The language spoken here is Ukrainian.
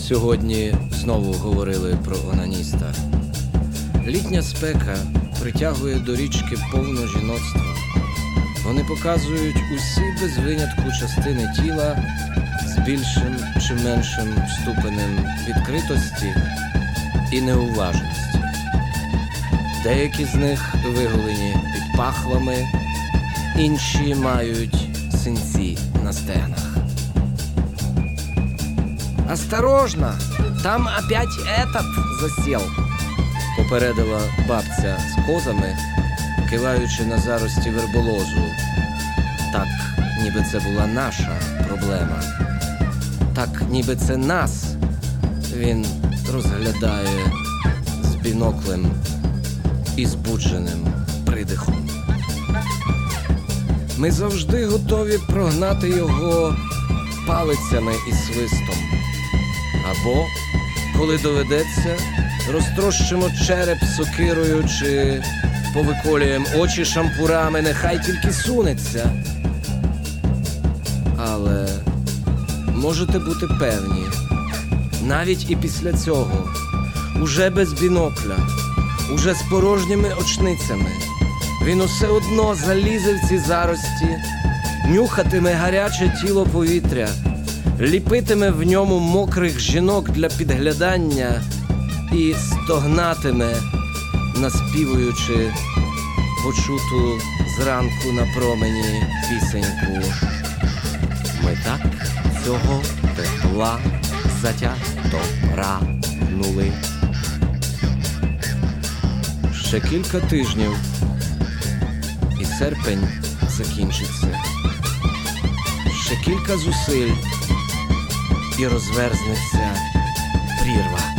Сьогодні знову говорили про онаніста. Літня спека притягує до річки повно жіноцтва. Вони показують усі без винятку частини тіла з більшим чи меншим ступенем відкритості і неуважності. Деякі з них виголені під пахвами, інші мають синці на стегнах. «Осторожно! Там опять этот засел!» – попередила бабця з козами, киваючи на зарості верболозу. Так, ніби це була наша проблема. Так, ніби це нас він розглядає з біноклем і збудженим придихом. Ми завжди готові прогнати його палицями і свистом. Або, коли доведеться, розтрощимо череп сокирою чи повиколюємо очі шампурами, нехай тільки сунеться. Але можете бути певні, навіть і після цього, уже без бінокля, уже з порожніми очницями, він усе одно залізе в ці зарості, нюхатиме гаряче тіло повітря, ліпитиме в ньому мокрих жінок для підглядання і стогнатиме, наспівуючи почуту зранку на промені пісеньку. Ми так цього тепла затято прагнули. Ще кілька тижнів, і серпень закінчиться. Ще кілька зусиль, і розверзнеться прірва.